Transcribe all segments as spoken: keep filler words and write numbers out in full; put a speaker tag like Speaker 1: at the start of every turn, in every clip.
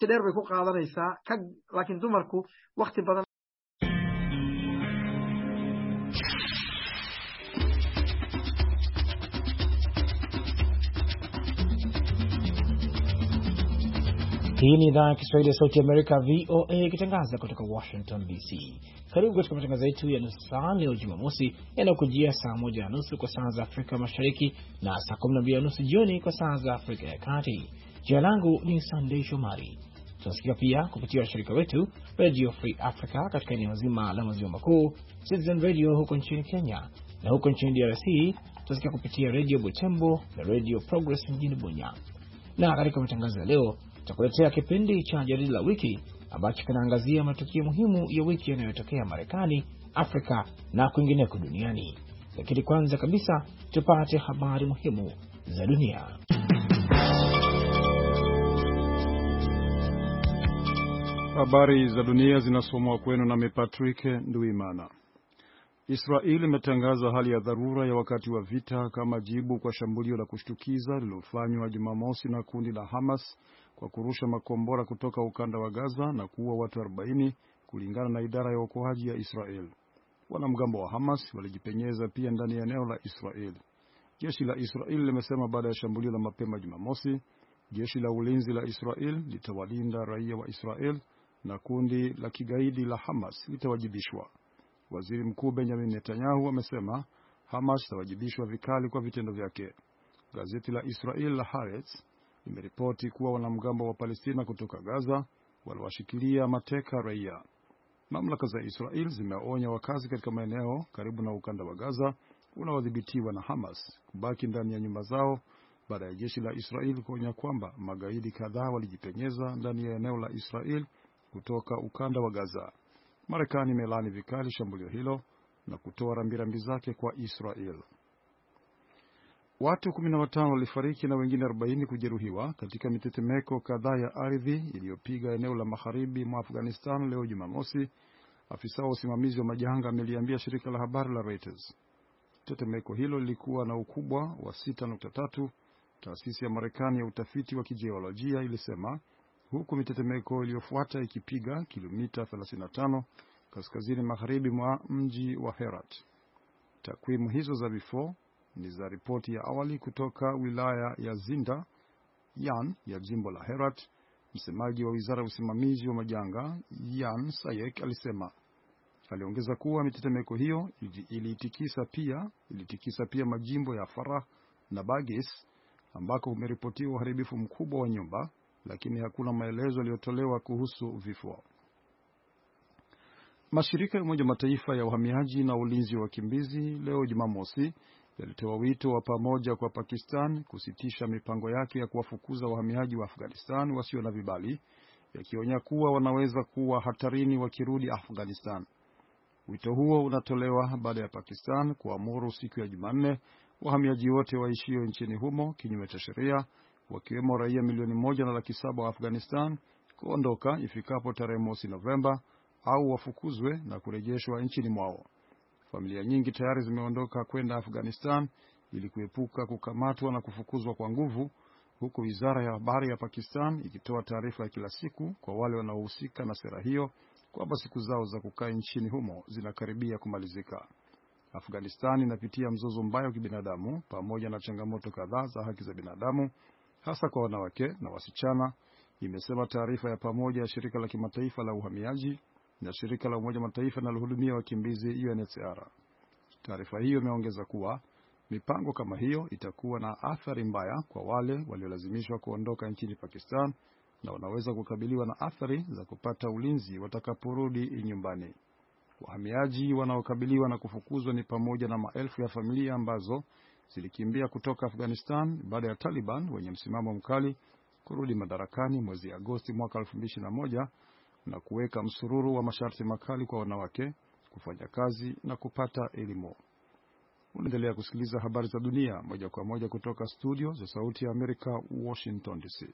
Speaker 1: dheer bay ku qaadanaysaa ka laakiin dumarku waqti badan.
Speaker 2: Hii ni idhaa ya Kiswahili ya Sauti ya Amerika V O A ikitangaza kutoka Washington D C. Karibu katika matangazo yetu ya nusu saa leo Jumamosi yanayokujia saa moja na nusu kwa saa za Afrika Mashariki na saa kumi na mbili na nusu jioni kwa saa za Afrika ya Kati. Jina langu ni Sunday Shomari. Tunasikia pia kupitia washirika wetu Radio Free Africa katika eneo zima la maziwa makuu, Citizen Radio huko nchini Kenya, na huko nchini D R C tunasikia kupitia Radio Butembo na Radio Progress mjini Bunya. Na katika matangazo ya leo tutakuletea kipindi cha jarida la wiki ambacho kinaangazia matukio muhimu ya wiki yanayotokea Marekani, Afrika na kwingineko duniani. Lakini kwanza kabisa tupate habari muhimu za dunia.
Speaker 3: Habari za dunia zinasomwa kwenu na Patrick Nduimana. Israeli imetangaza hali ya dharura ya wakati wa vita kama jibu kwa shambulio la kushtukiza lililofanywa Jumamosi na kundi la Hamas kwa kurusha makombora kutoka ukanda wa Gaza na kuua watu arobaini kulingana na idara ya uokoaji ya Israel. Wanamgambo wa Hamas walijipenyeza pia ndani ya eneo la Israel. Jeshi la Israel limesema baada ya shambulio la mapema Jumamosi, jeshi la ulinzi la Israel litawalinda raia wa Israel na kundi la kigaidi la Hamas litawajibishwa. Waziri Mkuu Benjamin Netanyahu amesema Hamas itawajibishwa vikali kwa vitendo vyake. Gazeti la Israel la Haaretz limeripoti kuwa wanamgambo wa Palestina kutoka Gaza waliwashikilia mateka raia. Mamlaka za Israel zimeonya wakazi katika maeneo karibu na ukanda wa Gaza unaodhibitiwa na Hamas kubaki ndani ya nyumba zao baada ya jeshi la Israel kuonya kwamba magaidi kadhaa walijipenyeza ndani ya eneo la Israel kutoka ukanda wa Gaza. Marekani imelani vikali shambulio hilo na kutoa rambirambi zake kwa Israel. Watu kumi na watano walifariki na wengine arobaini kujeruhiwa katika mitetemeko kadhaa ya ardhi iliyopiga eneo la magharibi mwa Afghanistan leo Jumamosi, afisa wa usimamizi wa majanga ameliambia shirika la habari la Reuters. Tetemeko hilo lilikuwa na ukubwa wa sita nukta tatu, taasisi ya Marekani ya utafiti wa kijiolojia ilisema, huku mitetemeko iliyofuata ikipiga kilomita thelathini na tano kaskazini magharibi mwa mji wa Herat. Takwimu hizo za vifo ni za ripoti ya awali kutoka wilaya ya Zinda Yan ya jimbo la Herat. Msemaji wa wizara ya usimamizi wa majanga Yan Sayek alisema. Aliongeza kuwa mitetemeko hiyo ilitikisa pia ilitikisa pia majimbo ya Farah na Bagis ambako umeripotiwa uharibifu mkubwa wa nyumba, lakini hakuna maelezo yaliyotolewa kuhusu vifo. Mashirika ya Umoja Mataifa ya uhamiaji na ulinzi wa wakimbizi leo Jumamosi yalitoa wito wa pamoja kwa Pakistan kusitisha mipango yake ya kuwafukuza wahamiaji wa Afghanistan wasio na vibali, yakionya kuwa wanaweza kuwa hatarini wakirudi Afghanistan. Wito huo unatolewa baada ya Pakistan kuamuru siku ya Jumanne wahamiaji wote waishio nchini humo kinyume cha sheria, wakiwemo raia milioni moja na laki saba wa Afghanistan, kuondoka ifikapo tarehe mosi Novemba au wafukuzwe na kurejeshwa nchini mwao. Familia nyingi tayari zimeondoka kwenda Afghanistan ili kuepuka kukamatwa na kufukuzwa kwa nguvu, huku wizara ya habari ya Pakistan ikitoa taarifa ya kila siku kwa wale wanaohusika na sera hiyo kwamba siku zao za kukaa nchini humo zinakaribia kumalizika. Afghanistan inapitia mzozo mbaya wa kibinadamu pamoja na changamoto kadhaa za haki za binadamu, hasa kwa wanawake na wasichana, imesema taarifa ya pamoja ya shirika la kimataifa la uhamiaji na shirika la Umoja Mataifa linalohudumia wakimbizi U N H C R. Taarifa hiyo imeongeza kuwa mipango kama hiyo itakuwa na athari mbaya kwa wale waliolazimishwa kuondoka nchini Pakistan na wanaweza kukabiliwa na athari za kupata ulinzi watakaporudi nyumbani. Wahamiaji wanaokabiliwa na kufukuzwa ni pamoja na maelfu ya familia ambazo zilikimbia kutoka Afghanistan baada ya Taliban wenye msimamo mkali kurudi madarakani mwezi Agosti mwaka elfu mbili ishirini na moja na kuweka msururu wa masharti makali kwa wanawake kufanya kazi na kupata elimu. Unaendelea kusikiliza habari za dunia moja kwa moja kutoka studio za Sauti ya Amerika, Washington D C.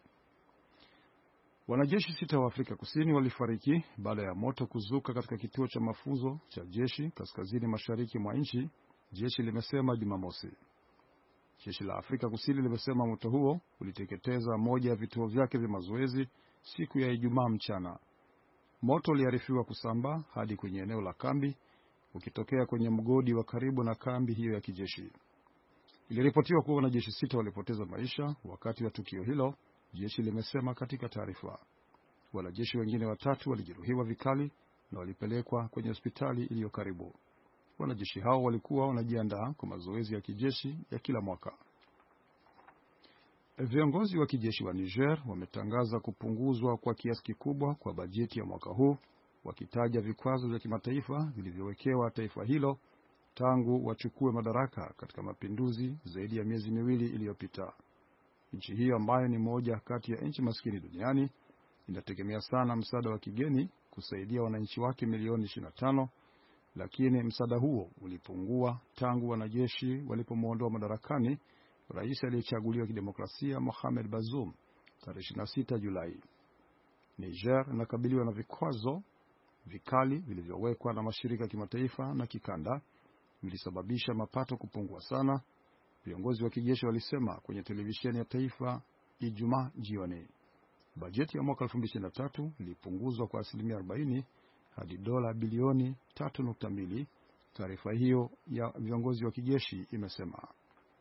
Speaker 3: Wanajeshi sita wa Afrika Kusini walifariki baada ya moto kuzuka katika kituo cha mafunzo cha jeshi kaskazini mashariki mwa nchi, jeshi limesema Jumamosi. Jeshi la Afrika Kusini limesema moto huo uliteketeza moja ya vituo vyake vya mazoezi siku ya Ijumaa mchana. Moto uliarifiwa kusambaa hadi kwenye eneo la kambi, ukitokea kwenye mgodi wa karibu na kambi hiyo ya kijeshi. Iliripotiwa kuwa wanajeshi sita walipoteza maisha wakati wa tukio hilo, jeshi limesema katika taarifa. Wanajeshi wengine watatu walijeruhiwa vikali na walipelekwa kwenye hospitali iliyo karibu. Wanajeshi hao walikuwa wanajiandaa kwa mazoezi ya kijeshi ya kila mwaka. Viongozi wa kijeshi wa Niger wametangaza kupunguzwa kwa kiasi kikubwa kwa bajeti ya mwaka huu, wakitaja vikwazo vya kimataifa vilivyowekewa taifa hilo tangu wachukue madaraka katika mapinduzi zaidi ya miezi miwili iliyopita. Nchi hiyo ambayo ni moja kati ya nchi maskini duniani inategemea sana msaada wa kigeni kusaidia wananchi wake milioni ishirini na tano, lakini msaada huo ulipungua tangu wanajeshi walipomwondoa madarakani rais aliyechaguliwa kidemokrasia Mohamed Bazoum tarehe ishirini na sita Julai. Niger inakabiliwa na vikwazo vikali vilivyowekwa na mashirika ya kimataifa na kikanda, vilisababisha mapato kupungua sana, viongozi wa kijeshi walisema kwenye televisheni ya taifa Ijumaa jioni. Bajeti ya mwaka elfu mbili ishirini na tatu ilipunguzwa kwa asilimia arobaini hadi dola bilioni tatu nukta mbili, taarifa hiyo ya viongozi wa kijeshi imesema.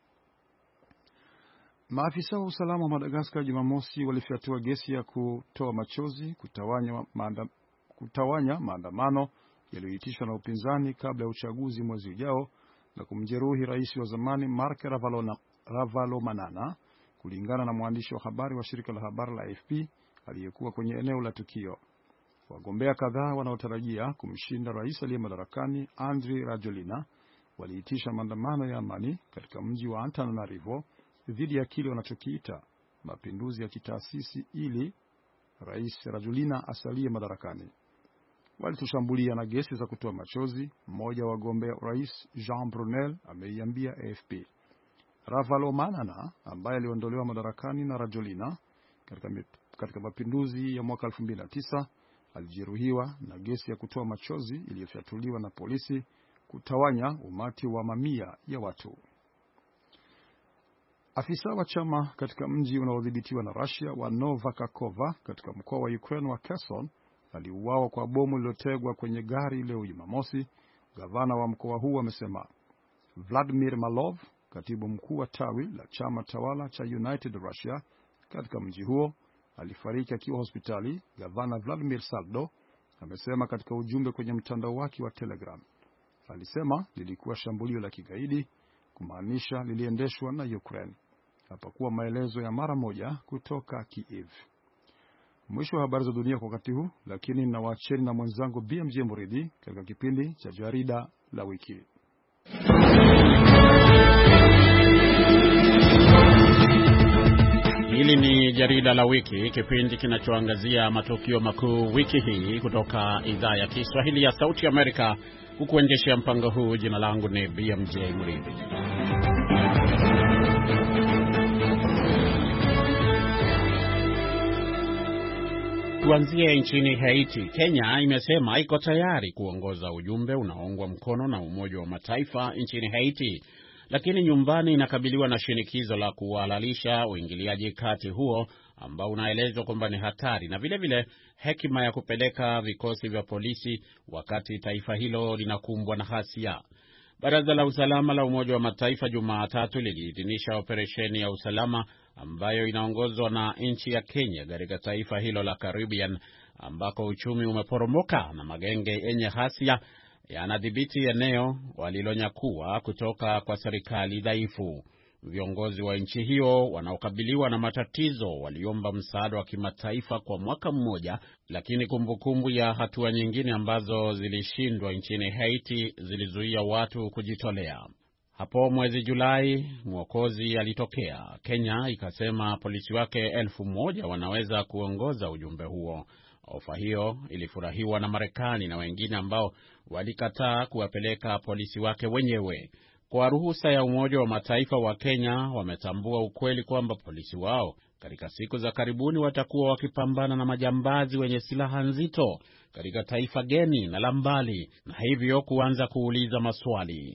Speaker 3: Maafisa wa usalama wa Madagascar Jumamosi walifyatua gesi ya kutoa machozi kutawanya, maanda, kutawanya maandamano yaliyoitishwa na upinzani kabla ya uchaguzi mwezi ujao na kumjeruhi rais wa zamani Marc Ravalomanana, kulingana na mwandishi wa habari wa shirika la habari la A F P aliyekuwa kwenye eneo la tukio. Wagombea kadhaa wanaotarajia kumshinda rais aliye madarakani Andry Rajoelina waliitisha maandamano ya amani katika mji wa Antananarivo dhidi ya kile wanachokiita mapinduzi ya kitaasisi ili rais Rajoelina asalie madarakani. Walitushambulia na gesi za kutoa machozi, mmoja wa wagombea rais Jean Brunel ameiambia A F P. Ravalomanana ambaye aliondolewa madarakani na Rajoelina katika, katika mapinduzi ya mwaka elfu mbili na tisa alijeruhiwa na gesi ya kutoa machozi iliyofyatuliwa na polisi kutawanya umati wa mamia ya watu. Afisa wa chama katika mji unaodhibitiwa na Russia wa Nova Kakhovka katika mkoa wa Ukraine wa Kherson aliuawa kwa bomu lililotegwa kwenye gari leo Jumamosi, gavana wa mkoa huu amesema. Vladimir Malov, katibu mkuu wa tawi la chama tawala cha United Russia katika mji huo, alifariki akiwa hospitali, gavana Vladimir Saldo amesema katika ujumbe kwenye mtandao wake wa Telegram. Alisema lilikuwa shambulio la kigaidi, kumaanisha liliendeshwa na Ukraine. Hapakuwa maelezo ya mara moja kutoka Kiev. Mwisho wa habari za dunia kwa wakati huu, lakini nawaacheni na mwenzangu B M J Muridhi katika kipindi cha jarida la wiki.
Speaker 4: Hili ni jarida la wiki, kipindi kinachoangazia matukio makuu wiki hii kutoka idhaa ya Kiswahili ya Sauti Amerika. Kukuendeshea mpango huu, jina langu ni B M J Muridhi. Tuanzie nchini Haiti. Kenya imesema iko tayari kuongoza ujumbe unaoungwa mkono na Umoja wa Mataifa nchini Haiti, lakini nyumbani inakabiliwa na shinikizo la kuhalalisha uingiliaji kati huo ambao unaelezwa kwamba ni hatari, na vile vile hekima ya kupeleka vikosi vya polisi wakati taifa hilo linakumbwa na ghasia. Baraza la usalama la Umoja wa Mataifa Jumatatu liliidhinisha operesheni ya usalama ambayo inaongozwa na nchi ya Kenya katika taifa hilo la Caribbean ambako uchumi umeporomoka na magenge yenye ghasia yanadhibiti eneo walilonyakua kutoka kwa serikali dhaifu. Viongozi wa nchi hiyo wanaokabiliwa na matatizo waliomba msaada wa kimataifa kwa mwaka mmoja, lakini kumbukumbu ya hatua nyingine ambazo zilishindwa nchini Haiti zilizuia watu kujitolea. Hapo mwezi Julai, mwokozi alitokea. Kenya ikasema polisi wake elfu moja wanaweza kuongoza ujumbe huo. Ofa hiyo ilifurahiwa na Marekani na wengine ambao walikataa kuwapeleka polisi wake wenyewe. Kwa ruhusa ya Umoja wa Mataifa, wa Kenya wametambua ukweli kwamba polisi wao katika siku za karibuni watakuwa wakipambana na majambazi wenye silaha nzito katika taifa geni na la mbali, na hivyo kuanza kuuliza maswali.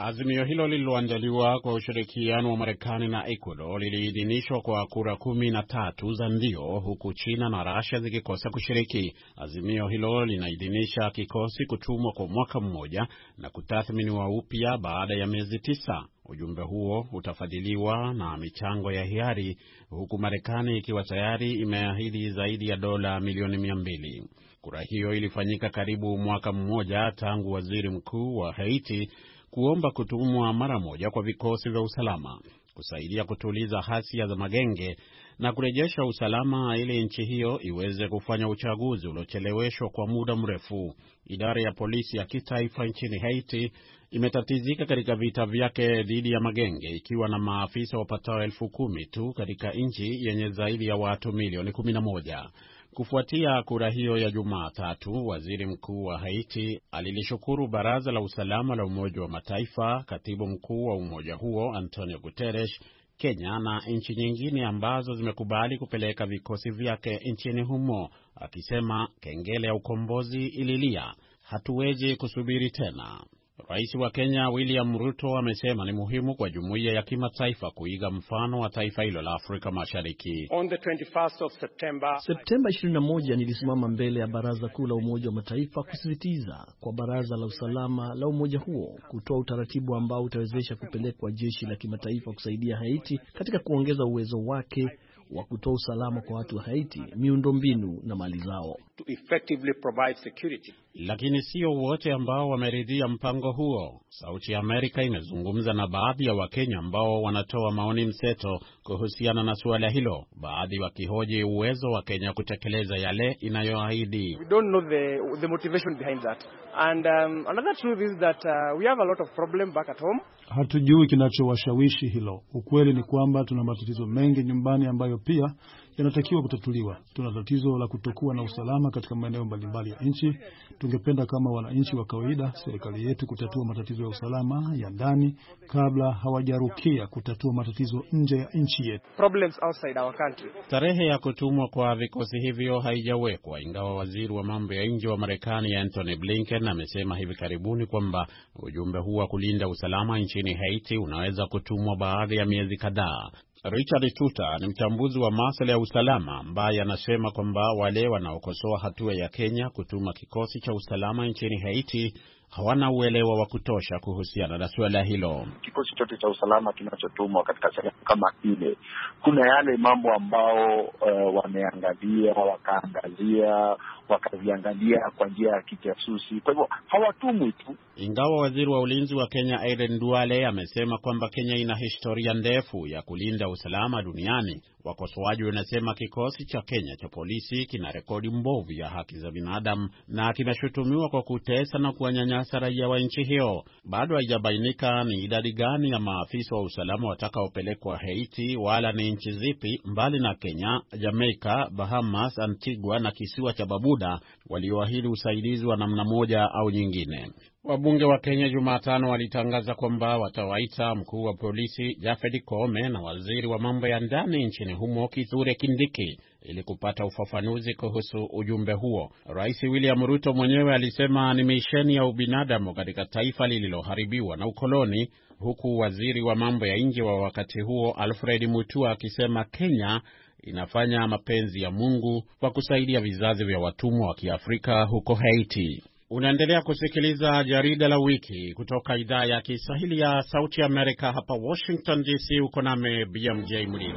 Speaker 4: Azimio hilo lililoandaliwa kwa ushirikiano wa Marekani na Ecuador liliidhinishwa kwa kura kumi na tatu za ndio, huku China na Russia zikikosa kushiriki. Azimio hilo linaidhinisha kikosi kutumwa kwa mwaka mmoja na kutathminiwa upya baada ya miezi tisa. Ujumbe huo utafadhiliwa na michango ya hiari, huku Marekani ikiwa tayari imeahidi zaidi ya dola milioni mia mbili. Kura hiyo ilifanyika karibu mwaka mmoja tangu waziri mkuu wa Haiti kuomba kutumwa mara moja kwa vikosi vya usalama kusaidia kutuliza hasia za magenge na kurejesha usalama ili nchi hiyo iweze kufanya uchaguzi uliocheleweshwa kwa muda mrefu. Idara ya polisi ya kitaifa nchini Haiti imetatizika katika vita vyake dhidi ya magenge, ikiwa na maafisa wapatao elfu kumi tu katika nchi yenye zaidi ya watu milioni kumi na moja. Kufuatia kura hiyo ya Jumatatu, waziri mkuu wa Haiti alilishukuru Baraza la Usalama la Umoja wa Mataifa, katibu mkuu wa umoja huo Antonio Guterres, Kenya na nchi nyingine ambazo zimekubali kupeleka vikosi vyake nchini humo, akisema kengele ya ukombozi ililia, hatuwezi kusubiri tena. Rais wa Kenya William Ruto amesema ni muhimu kwa jumuiya ya kimataifa kuiga mfano wa taifa hilo la Afrika Mashariki.
Speaker 5: On the twenty-first of September,
Speaker 6: Septemba ishirini na moja nilisimama mbele ya Baraza Kuu la Umoja wa Mataifa kusisitiza kwa Baraza la Usalama la umoja huo kutoa utaratibu ambao utawezesha kupelekwa jeshi la kimataifa kusaidia Haiti katika kuongeza uwezo wake wa kutoa usalama kwa watu wa Haiti, miundombinu na mali zao.
Speaker 5: To effectively provide security.
Speaker 4: Lakini sio wote ambao wameridhia mpango huo. Sauti ya Amerika imezungumza na baadhi ya Wakenya ambao wanatoa maoni mseto kuhusiana na suala hilo, baadhi wakihoji uwezo wa Kenya kutekeleza yale inayoahidi.
Speaker 5: We don't know the the motivation behind that. And um, another truth is that uh, we have a lot of problem back at home.
Speaker 3: Hatujui kinachowashawishi hilo. Ukweli ni kwamba tuna matatizo mengi nyumbani ambayo pia yanatakiwa kutatuliwa. Tuna tatizo la kutokuwa na usalama katika maeneo mbalimbali ya nchi. Tungependa kama wananchi wa kawaida, serikali yetu kutatua matatizo ya usalama ya ndani kabla hawajarukia kutatua matatizo nje ya nchi yetu.
Speaker 5: Problems outside our country.
Speaker 4: Tarehe ya kutumwa kwa vikosi hivyo haijawekwa, ingawa waziri wa mambo ya nje wa Marekani Anthony Blinken amesema hivi karibuni kwamba ujumbe huu wa kulinda usalama nchini Haiti unaweza kutumwa baada ya miezi kadhaa. Richard Tuta ni mchambuzi wa masuala ya usalama ambaye anasema kwamba wale wanaokosoa hatua ya Kenya kutuma kikosi cha usalama nchini Haiti hawana uelewa wa kutosha kuhusiana na suala hilo.
Speaker 7: Kikosi chote cha usalama kinachotumwa katika sehemu kama ile, kuna yale mambo ambao uh, wameangalia, wakaangazia, wakaviangalia kwa njia ya kijasusi. Kwa hivyo hawatumwi tu.
Speaker 4: Ingawa waziri wa ulinzi wa Kenya Aden Duale amesema kwamba Kenya ina historia ndefu ya kulinda usalama duniani, wakosoaji wanasema kikosi cha Kenya cha polisi kina rekodi mbovu ya haki za binadamu na kinashutumiwa kwa kutesa na kuwanyanyasa raia wa nchi hiyo. Bado haijabainika ni idadi gani ya maafisa wa usalama watakaopelekwa Haiti wala ni nchi zipi mbali na Kenya, Jamaica, Bahamas, Antigua na kisiwa cha Barbuda walioahidi usaidizi wa namna moja au nyingine. Wabunge wa Kenya Jumatano walitangaza kwamba watawaita mkuu wa polisi Japhet Koome na waziri wa mambo ya ndani nchini humo Kithure Kindiki ili kupata ufafanuzi kuhusu ujumbe huo. Rais William Ruto mwenyewe alisema ni misheni ya ubinadamu katika taifa lililoharibiwa na ukoloni, huku waziri wa mambo ya nje wa wakati huo Alfred Mutua akisema Kenya inafanya mapenzi ya Mungu kwa kusaidia vizazi vya watumwa wa Kiafrika huko Haiti. Unaendelea kusikiliza jarida la wiki kutoka idhaa ya Kiswahili ya Sauti ya Amerika hapa Washington D C. Uko nami B M J Mridhi.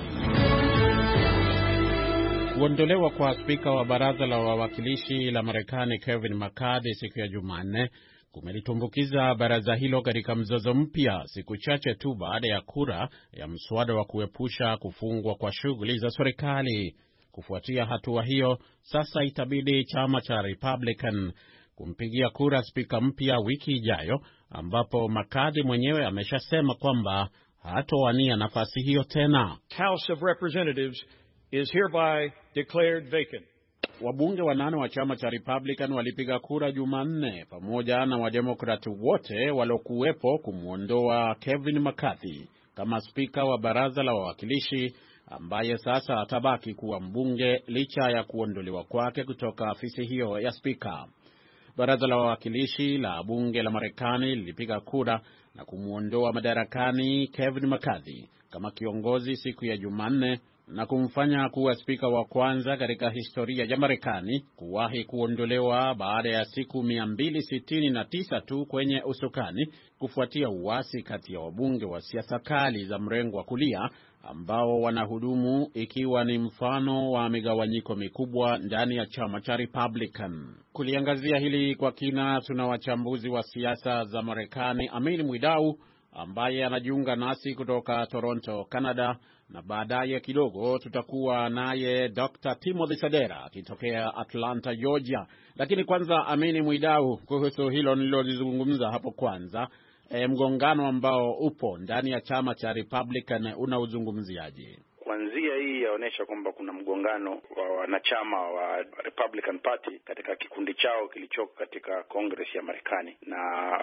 Speaker 4: Kuondolewa kwa spika wa baraza la wawakilishi la Marekani Kevin McCarthy siku ya Jumanne kumelitumbukiza baraza hilo katika mzozo mpya siku chache tu baada ya kura ya mswada wa kuepusha kufungwa kwa shughuli za serikali. Kufuatia hatua hiyo, sasa itabidi chama cha Republican kumpigia kura spika mpya wiki ijayo, ambapo McCarthy mwenyewe ameshasema kwamba hatowania nafasi hiyo tena.
Speaker 8: House of Representatives is hereby declared vacant.
Speaker 4: Wabunge wanane wa chama cha Republican walipiga kura Jumanne pamoja na wademokrati wote walokuwepo kumuondoa Kevin McCarthy kama spika wa baraza la wawakilishi, ambaye sasa atabaki kuwa mbunge licha ya kuondolewa kwake kutoka afisi hiyo ya spika. Baraza la Wawakilishi la bunge la Marekani lilipiga kura na kumuondoa madarakani Kevin McCarthy kama kiongozi siku ya Jumanne na kumfanya kuwa spika wa kwanza katika historia ya Marekani kuwahi kuondolewa baada ya siku mia mbili sitini na tisa tu kwenye usukani kufuatia uasi kati ya wabunge wa siasa kali za mrengo wa kulia ambao wanahudumu, ikiwa ni mfano wa migawanyiko mikubwa ndani ya chama cha Republican. Kuliangazia hili kwa kina, tuna wachambuzi wa siasa za Marekani, Amin Mwidau ambaye anajiunga nasi kutoka Toronto, Canada, na baadaye kidogo tutakuwa naye Doctor Timothy Sadera akitokea Atlanta, Georgia. Lakini kwanza, Amin Mwidau, kuhusu hilo nililozungumza hapo kwanza, e, mgongano ambao upo ndani ya chama cha Republican unauzungumziaje?
Speaker 9: Kwanzia hii yaonesha kwamba kuna mgongano wa wanachama wa Republican Party katika kikundi chao kilichoko katika Congress ya Marekani, na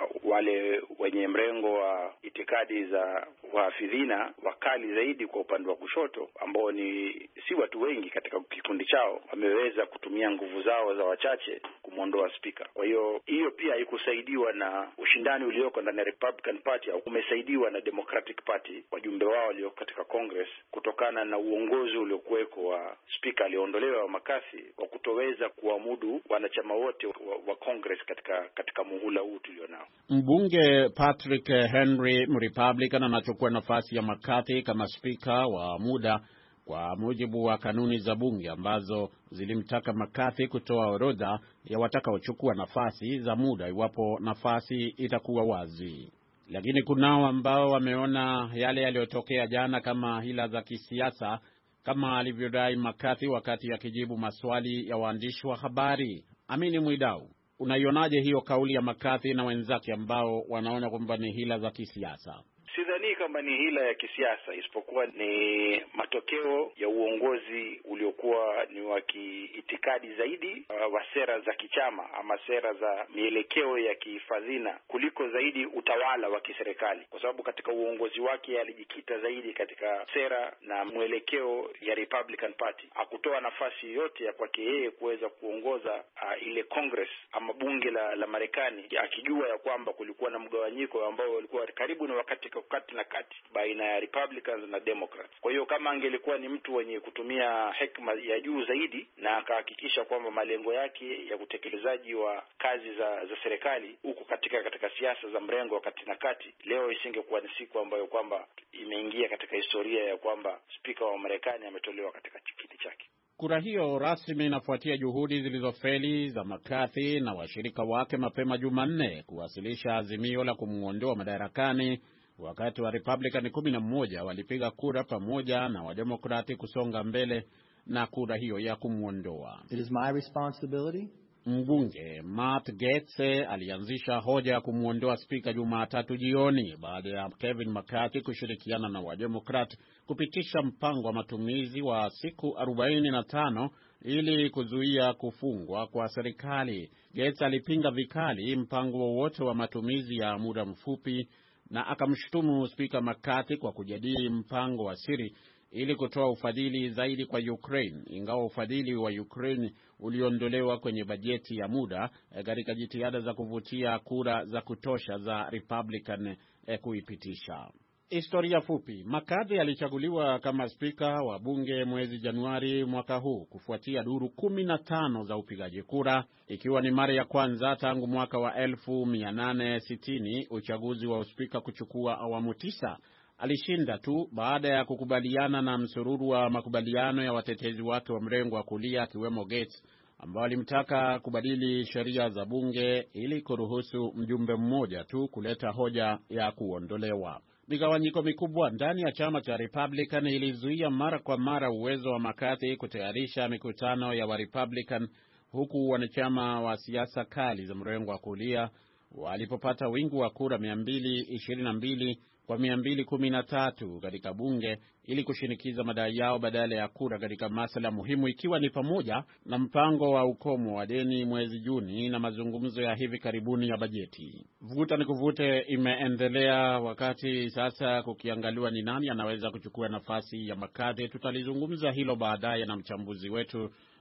Speaker 9: wale wenye mrengo wa itikadi za wahafidhina wakali zaidi kwa upande wa kushoto, ambao ni si watu wengi katika kikundi chao, wameweza kutumia nguvu zao za wachache kumuondoa spika. Kwa hiyo hiyo pia haikusaidiwa na ushindani ulioko ndani ya Republican Party, au umesaidiwa na Democratic Party, wajumbe wao walio katika Congress, kutokana na uongozi uliokuweko wa spika aliondolewa wa McCarthy kwa kutoweza kuamudu wanachama wote wa, wa Congress katika katika muhula huu tulionao.
Speaker 4: Mbunge Patrick Henry, Republican, anachukua nafasi ya McCarthy kama spika wa muda kwa mujibu wa kanuni za bunge ambazo zilimtaka McCarthy kutoa orodha ya watakaochukua nafasi za muda iwapo nafasi itakuwa wazi. Lakini kunao ambao wameona yale yaliyotokea jana kama hila za kisiasa, kama alivyodai McCarthy wakati akijibu maswali ya waandishi wa habari. Amini Mwidau, unaionaje hiyo kauli ya McCarthy na wenzake ambao wanaona kwamba ni hila za kisiasa?
Speaker 9: Sidhani kama ni hila ya kisiasa, isipokuwa ni matokeo ya uongozi uliokuwa ni wa kiitikadi zaidi, uh, wa sera za kichama ama sera za mielekeo ya kifadhina kuliko zaidi utawala wa kiserikali, kwa sababu katika uongozi wake alijikita zaidi katika sera na mwelekeo ya Republican Party. Hakutoa nafasi yote ya kwake yeye kuweza kuongoza uh, ile Congress ama bunge la, la Marekani, akijua ya kwamba kulikuwa na mgawanyiko ambao ulikuwa karibu na wakati kati na kati baina ya Republicans na Democrats. Kwa hiyo kama angelikuwa ni mtu wenye kutumia hekima ya juu zaidi na akahakikisha kwamba malengo yake ya utekelezaji wa kazi za za serikali huko katika katika siasa za mrengo wa kati na kati, leo isingekuwa ni siku ambayo kwamba imeingia katika historia ya kwamba spika wa Marekani ametolewa katika kiti chake.
Speaker 4: Kura hiyo rasmi inafuatia juhudi zilizofeli za McCarthy na washirika wake mapema Jumanne kuwasilisha azimio la kumuondoa madarakani, wakati wa Republican kumi na moja walipiga kura pamoja na Wademokrati kusonga mbele na kura hiyo ya kumuondoa.
Speaker 10: It is my responsibility.
Speaker 4: Mbunge Matt Gaetz alianzisha hoja ya kumuondoa spika Jumatatu jioni baada ya Kevin McCarthy kushirikiana na Wademokrati kupitisha mpango wa matumizi wa siku arobaini na tano ili kuzuia kufungwa kwa serikali. Gaetz alipinga vikali mpango wowote wa matumizi ya muda mfupi na akamshutumu spika McCarthy kwa kujadili mpango wa siri ili kutoa ufadhili zaidi kwa Ukraine, ingawa ufadhili wa Ukraine uliondolewa kwenye bajeti ya muda katika jitihada za kuvutia kura za kutosha za Republican eh, kuipitisha. Historia fupi. McCarthy alichaguliwa kama spika wa bunge mwezi Januari mwaka huu kufuatia duru kumi na tano za upigaji kura, ikiwa ni mara ya kwanza tangu mwaka wa elfu mia nane sitini uchaguzi wa uspika kuchukua awamu tisa. Alishinda tu baada ya kukubaliana na msururu wa makubaliano ya watetezi wake wa mrengo wa kulia, akiwemo Gaetz, ambao alimtaka kubadili sheria za bunge ili kuruhusu mjumbe mmoja tu kuleta hoja ya kuondolewa. Migawanyiko mikubwa ndani ya chama cha Republican ilizuia mara kwa mara uwezo wa McCarthy kutayarisha mikutano ya wa Republican, huku wanachama wa siasa kali za mrengo wa kulia walipopata wingi wa kura mia mbili ishirini na mbili kwa mia mbili kumi na tatu katika bunge ili kushinikiza madai yao badala ya kura katika masuala muhimu, ikiwa ni pamoja na mpango wa ukomo wa deni mwezi Juni na mazungumzo ya hivi karibuni ya bajeti. Vuta ni kuvute imeendelea, wakati sasa kukiangaliwa ni nani anaweza kuchukua nafasi ya McCarthy. Tutalizungumza hilo baadaye na mchambuzi wetu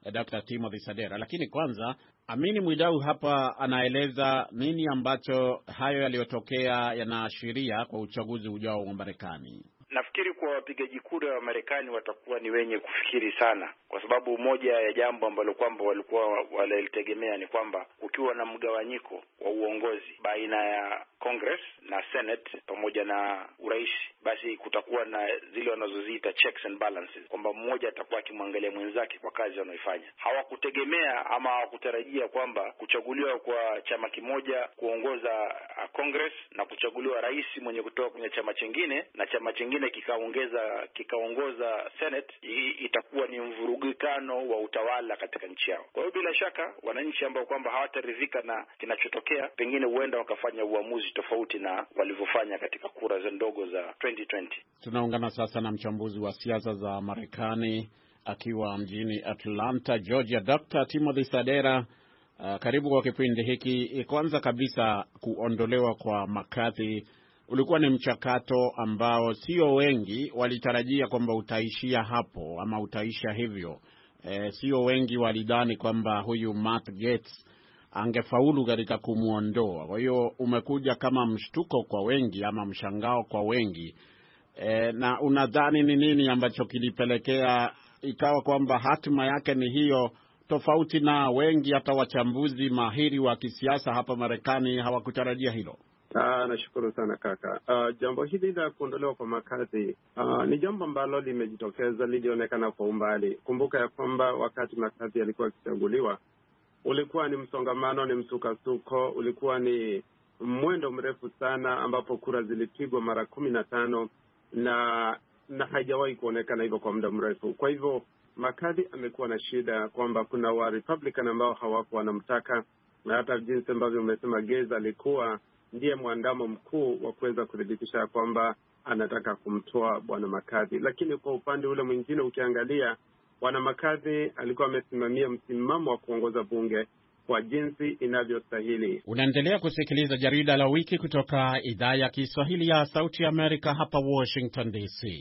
Speaker 4: Doctor Timothy Sadera. Lakini kwanza, Amini Mwidau hapa anaeleza nini ambacho hayo yaliyotokea yanaashiria kwa uchaguzi ujao wa Marekani.
Speaker 9: Nafikiri kwa wapigaji kura wa Marekani watakuwa ni wenye kufikiri sana, kwa sababu moja ya jambo ambalo kwamba walikuwa walitegemea ni kwamba ukiwa na mgawanyiko wa uongozi baina ya Congress na Senate pamoja na urais, basi kutakuwa na zile wanazoziita checks and balances, kwamba mmoja atakuwa akimwangalia mwenzake kwa kazi anayoifanya. Hawakutegemea ama hawakutarajia kwamba kuchaguliwa kwa chama kimoja kuongoza Congress na kuchaguliwa rais mwenye kutoka kwenye chama chingine na chama chingine kikaongeza kikaongoza Senate, itakuwa ni mvurugikano wa utawala katika nchi yao. Kwa hiyo bila shaka wananchi ambao kwamba hawataridhika na kinachotokea, pengine huenda wakafanya uamuzi tofauti na walivyofanya katika kura za ndogo za twenty twenty.
Speaker 4: Tunaungana sasa na mchambuzi wa siasa za Marekani akiwa mjini Atlanta, Georgia, Doctor Timothy Sadera. Uh, karibu kwa kipindi hiki. Kwanza kabisa, kuondolewa kwa McCarthy ulikuwa ni mchakato ambao sio wengi walitarajia kwamba utaishia hapo ama utaisha hivyo. E, sio wengi walidhani kwamba huyu Matt Gaetz angefaulu katika kumuondoa. Kwa hiyo umekuja kama mshtuko kwa wengi ama mshangao kwa wengi. E, na unadhani ni nini ambacho kilipelekea ikawa kwamba hatima yake ni hiyo, tofauti na wengi hata wachambuzi mahiri wa kisiasa hapa Marekani hawakutarajia hilo?
Speaker 11: Ah, nashukuru sana kaka. Uh, jambo hili la kuondolewa kwa McCarthy uh, ni jambo ambalo limejitokeza, lilionekana kwa umbali. Kumbuka ya kwamba wakati McCarthy alikuwa akichaguliwa, ulikuwa ni msongamano, ni msukasuko, ulikuwa ni mwendo mrefu sana ambapo kura zilipigwa mara kumi na tano na na haijawahi kuonekana hivyo kwa muda mrefu. Kwa hivyo McCarthy amekuwa na shida kwamba kuna wa Republican ambao hawakuwa wanamtaka, na hata jinsi ambavyo umesema Gaetz alikuwa ndiye mwandamo mkuu wa kuweza kudhibitisha kwamba anataka kumtoa bwana McCarthy. Lakini kwa upande ule mwingine ukiangalia, bwana McCarthy alikuwa amesimamia msimamo wa kuongoza bunge kwa jinsi inavyostahili.
Speaker 4: Unaendelea kusikiliza jarida la wiki kutoka idhaa ya Kiswahili ya Sauti ya Amerika hapa Washington D C.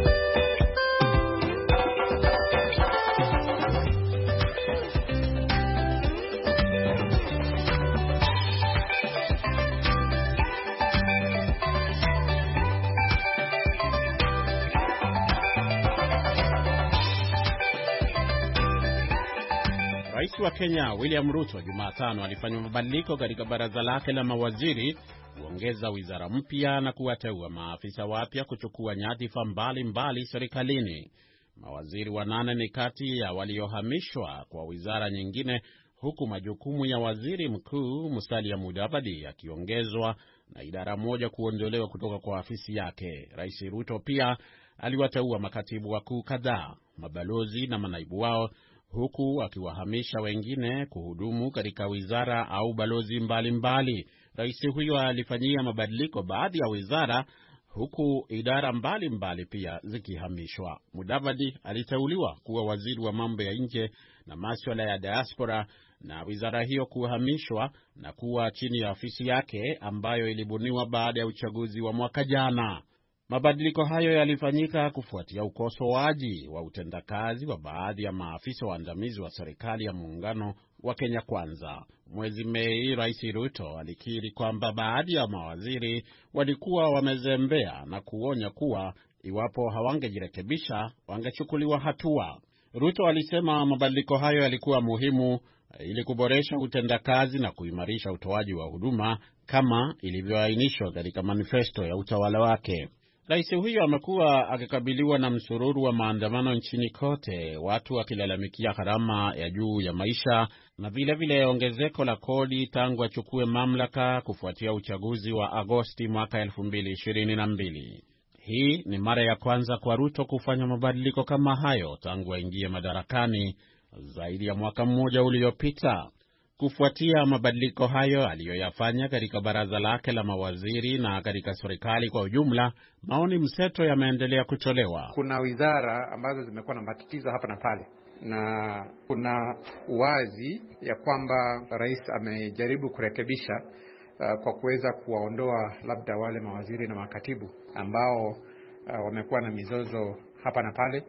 Speaker 4: Rais wa Kenya William Ruto Jumatano alifanya mabadiliko katika baraza lake la mawaziri, kuongeza wizara mpya na kuwateua maafisa wapya kuchukua nyadhifa mbalimbali serikalini. Mawaziri wanane ni kati ya waliohamishwa kwa wizara nyingine, huku majukumu ya waziri mkuu Musalia Mudavadi yakiongezwa na idara moja kuondolewa kutoka kwa afisi yake. Rais Ruto pia aliwateua makatibu wakuu kadhaa, mabalozi na manaibu wao, huku akiwahamisha wengine kuhudumu katika wizara au balozi mbalimbali. Rais huyo alifanyia mabadiliko baadhi ya wizara, huku idara mbalimbali mbali pia zikihamishwa. Mudavadi aliteuliwa kuwa waziri wa mambo ya nje na masuala ya diaspora, na wizara hiyo kuhamishwa na kuwa chini ya ofisi yake ambayo ilibuniwa baada ya uchaguzi wa mwaka jana. Mabadiliko hayo yalifanyika kufuatia ukosoaji wa utendakazi wa baadhi ya maafisa waandamizi wa serikali ya muungano wa Kenya Kwanza. Mwezi Mei, Rais Ruto alikiri kwamba baadhi ya mawaziri walikuwa wamezembea na kuonya kuwa iwapo hawangejirekebisha wangechukuliwa hatua. Ruto alisema mabadiliko hayo yalikuwa muhimu ili kuboresha utendakazi na kuimarisha utoaji wa huduma kama ilivyoainishwa katika manifesto ya utawala wake. Rais huyo amekuwa akikabiliwa na msururu wa maandamano nchini kote, watu wakilalamikia gharama ya juu ya maisha na vile vile ongezeko la kodi tangu achukue mamlaka kufuatia uchaguzi wa Agosti mwaka elfu mbili ishirini na mbili. Hii ni mara ya kwanza kwa Ruto kufanya mabadiliko kama hayo tangu aingie madarakani zaidi ya mwaka mmoja uliopita. Kufuatia mabadiliko hayo aliyoyafanya katika baraza lake la mawaziri na katika serikali kwa ujumla, maoni mseto yameendelea kutolewa.
Speaker 12: Kuna wizara ambazo zimekuwa na matatizo hapa na pale, na kuna uwazi ya kwamba rais amejaribu kurekebisha uh, kwa kuweza kuwaondoa labda wale mawaziri na makatibu ambao uh, wamekuwa na mizozo hapa na pale,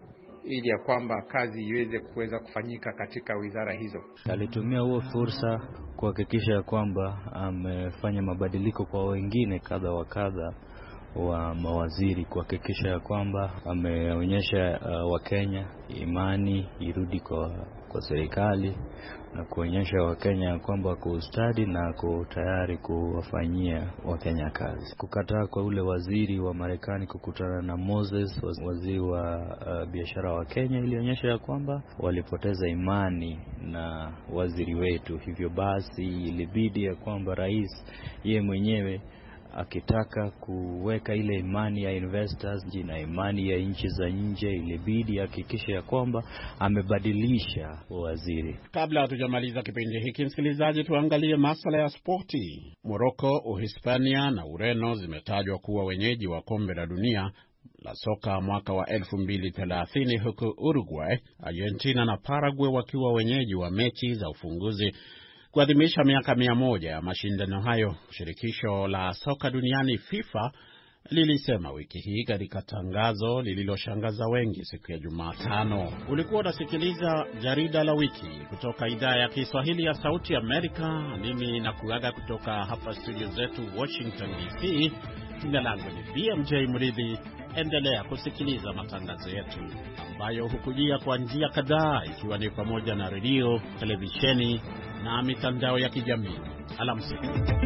Speaker 12: ili ya kwamba kazi iweze kuweza kufanyika katika wizara hizo.
Speaker 13: Alitumia huo fursa kuhakikisha kwamba amefanya mabadiliko kwa wengine kadha wa kadha wa mawaziri, kuhakikisha kwamba ameonyesha uh, Wakenya imani irudi kwa kwa serikali na kuonyesha Wakenya kwamba kustadi na ku tayari kuwafanyia Wakenya kazi. Kukataa kwa ule waziri wa Marekani kukutana na Moses, waziri wa uh, biashara wa Kenya, ilionyesha kwamba walipoteza imani na waziri wetu. Hivyo basi ilibidi ya kwamba rais yeye mwenyewe akitaka kuweka ile imani ya investors na imani ya nchi za nje, ilibidi hakikisha ya kwamba amebadilisha waziri.
Speaker 4: Kabla hatujamaliza kipindi hiki, msikilizaji, tuangalie masuala ya spoti. Morocco, Uhispania na Ureno zimetajwa kuwa wenyeji wa kombe la dunia la soka mwaka wa elfu mbili thelathini, huku Uruguay, Argentina na Paraguay wakiwa wenyeji wa mechi za ufunguzi kuadhimisha miaka mia moja ya mashindano hayo. Shirikisho la soka duniani FIFA lilisema wiki hii katika tangazo lililoshangaza wengi siku ya Jumatano. Ulikuwa unasikiliza jarida la wiki kutoka idhaa ya Kiswahili ya Sauti Amerika. Mimi nakuaga kutoka hapa studio zetu Washington D C. Jina langu ni B M J Mridhi. Endelea kusikiliza matangazo yetu ambayo hukujia kwa njia kadhaa, ikiwa ni pamoja na redio, televisheni na mitandao ya kijamii. Alamsiki.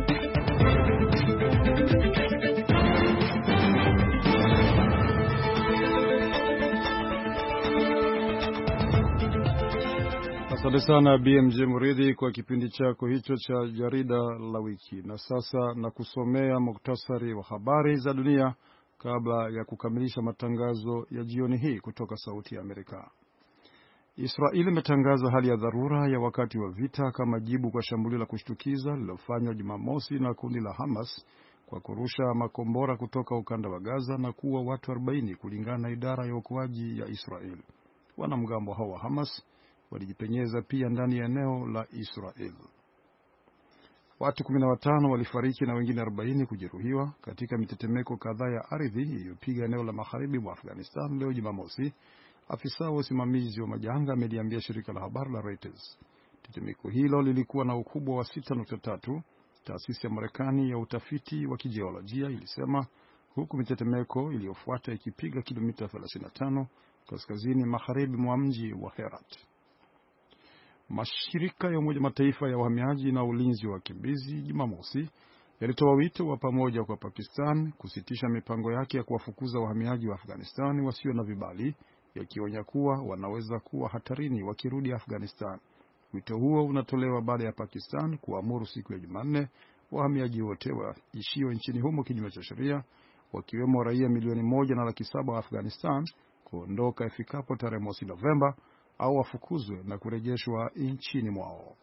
Speaker 3: Asante sana B M J Muridhi kwa kipindi chako hicho cha jarida la wiki. Na sasa na kusomea muktasari wa habari za dunia kabla ya kukamilisha matangazo ya jioni hii kutoka Sauti ya Amerika. Israeli imetangaza hali ya dharura ya wakati wa vita kama jibu kwa shambulio la kushtukiza lililofanywa Jumamosi na kundi la Hamas kwa kurusha makombora kutoka ukanda wa Gaza na kuua watu arobaini kulingana na idara ya uokoaji ya Israeli. Wanamgambo hao wa Hamas walijipenyeza pia ndani ya eneo la Israeli. Watu kumi na watano walifariki na wengine arobaini kujeruhiwa katika mitetemeko kadhaa ya ardhi iliyopiga eneo la magharibi mwa Afghanistan leo Jumamosi. Afisa wa usimamizi wa majanga ameliambia shirika la habari la Reuters. Tetemeko hilo lilikuwa na ukubwa wa sita nukta tatu. Taasisi ya Marekani ya utafiti wa kijiolojia ilisema, huku mitetemeko iliyofuata ikipiga kilomita thelathini na tano kaskazini magharibi mwa mji wa Herat. Mashirika ya Umoja Mataifa ya uhamiaji na ulinzi wa wakimbizi Jumamosi yalitoa wito wa pamoja kwa Pakistan kusitisha mipango yake ya kuwafukuza wahamiaji wa Afghanistan wasio na vibali, yakionya kuwa wanaweza kuwa hatarini wakirudi Afghanistan. Wito huo unatolewa baada ya Pakistan kuamuru siku ya Jumanne wahamiaji wote waishio nchini humo kinyume cha sheria, wakiwemo raia milioni moja na laki saba wa Afghanistan, kuondoka ifikapo tarehe mosi Novemba au wafukuzwe na kurejeshwa nchini mwao.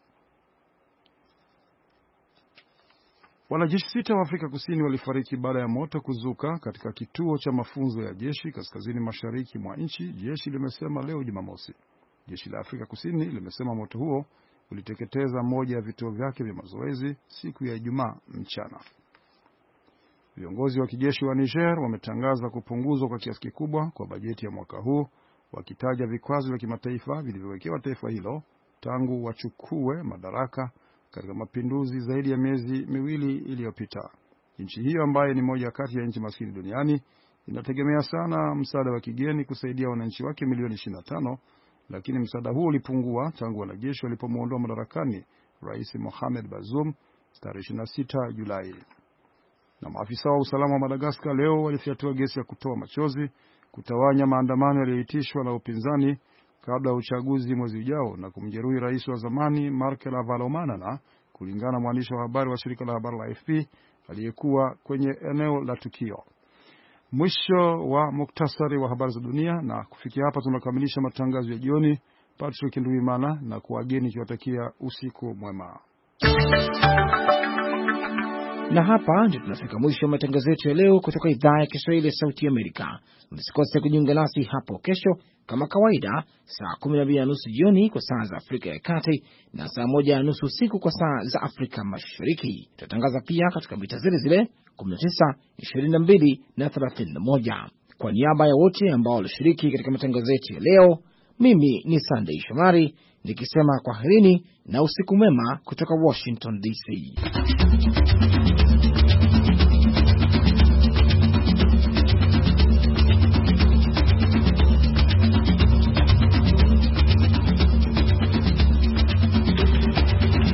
Speaker 3: Wanajeshi sita wa Afrika Kusini walifariki baada ya moto kuzuka katika kituo cha mafunzo ya jeshi kaskazini mashariki mwa nchi, jeshi limesema leo Jumamosi. Jeshi la Afrika Kusini limesema moto huo uliteketeza moja ya vituo vyake vya mazoezi siku ya Ijumaa mchana. Viongozi wa kijeshi wa Niger wametangaza kupunguzwa kwa kiasi kikubwa kwa bajeti ya mwaka huu, wakitaja vikwazo vya kimataifa vilivyowekewa taifa hilo tangu wachukue madaraka katika mapinduzi zaidi ya miezi miwili iliyopita. Nchi hiyo ambayo ni moja kati ya nchi maskini duniani inategemea sana msaada wa kigeni kusaidia wananchi wake milioni ishirini na tano, lakini msaada huo ulipungua tangu wanajeshi walipomuondoa madarakani Rais Mohamed Bazoum tarehe ishirini na sita Julai. Na maafisa wa usalama wa Madagascar leo walifyatua gesi ya kutoa machozi kutawanya maandamano yaliyoitishwa na upinzani kabla ya uchaguzi mwezi ujao na kumjeruhi rais wa zamani Markel Ravalomanana, kulingana na mwandishi wa habari wa shirika la habari la A F P aliyekuwa kwenye eneo la tukio. Mwisho wa muktasari wa habari za dunia, na kufikia hapa tunakamilisha matangazo ya jioni. Patrick Nduwimana na kuwageni kiwatakia usiku mwema.
Speaker 2: Na hapa ndio tunafika mwisho wa matangazo yetu ya leo kutoka idhaa ya Kiswahili ya Sauti ya Amerika. Msikose kujiunga nasi hapo kesho kama kawaida saa kumi na mbili na nusu jioni kwa saa za Afrika ya Kati na saa moja na nusu usiku kwa saa za Afrika Mashariki. Tutatangaza pia katika mita zile zile kumi na tisa, ishirini na mbili na thelathini na moja. Kwa niaba ya wote ambao walishiriki katika matangazo yetu ya leo, mimi ni Sunday Shomari nikisema kwaherini na usiku mwema kutoka Washington D C.